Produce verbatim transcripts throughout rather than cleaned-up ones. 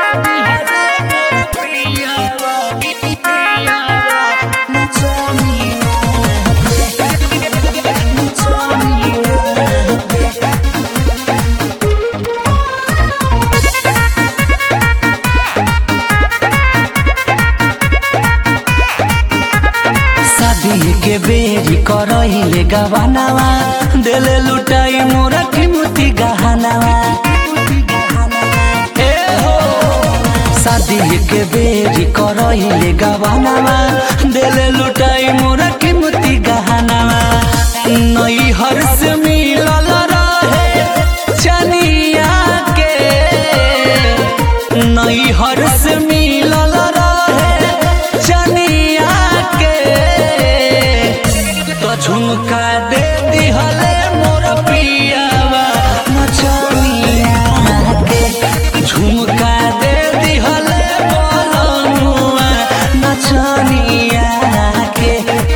के बेरी करहिले गवानावा देले लुटाई मोरा कीमती गहनावा ए हो शादी के बेरी करहिले गवानावा देले लुटाई मोरा कीमती गहनावा नई हर से मिलल रहे चनिया के नई हर से मिलल रहे चनिया के झुमका दे दिहले मोर पियावा नचनिया के झुमका दे दिहले बोलनुआ नचनिया के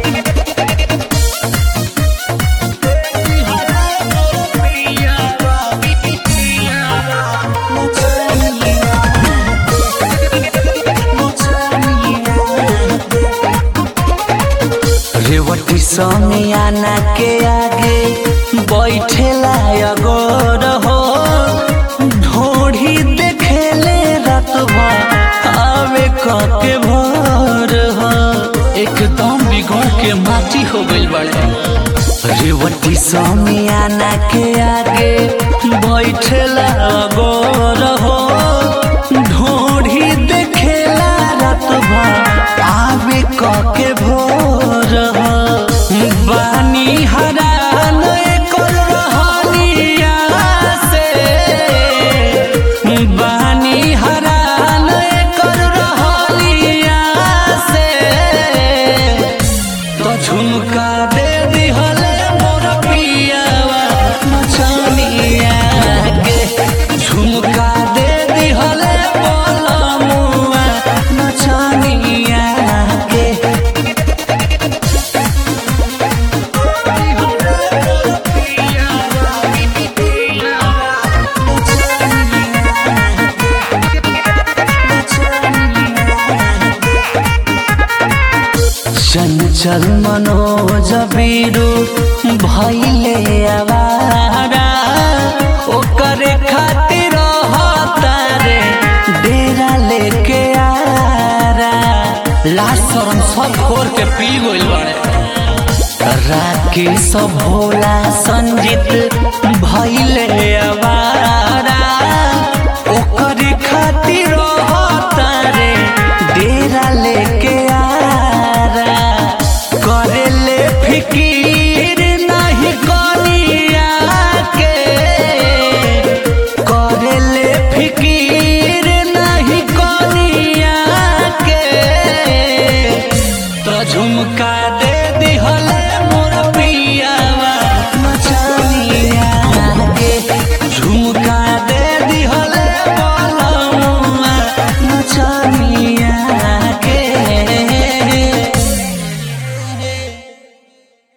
रेवती समियाना के आगे बैठेला अगोर हो ढोढ़ी देखेले रात भर आवे के भोर हो एकदम बिगड़ के माटी हो गइल बाड़े। रेवती समियाना के आगे बैठेला अगोर हो ढोढ़ी देखेला रात भर आवे के भोर हो बानी हरान कर रहनिया से बानी हरान कर रहनिया से तो झुमका दे दिहले मोर पियावा नचनिया के झुमका दे दिहले बोलमुआ नचनिया के चंचल मनोज बीरू भइले आवारा ओकरे खातिर हतारे डेरा लेके आरा लाश शरम सब खोर के पी गइल बाड़े। राकेश भोला संजीत भइले आवारा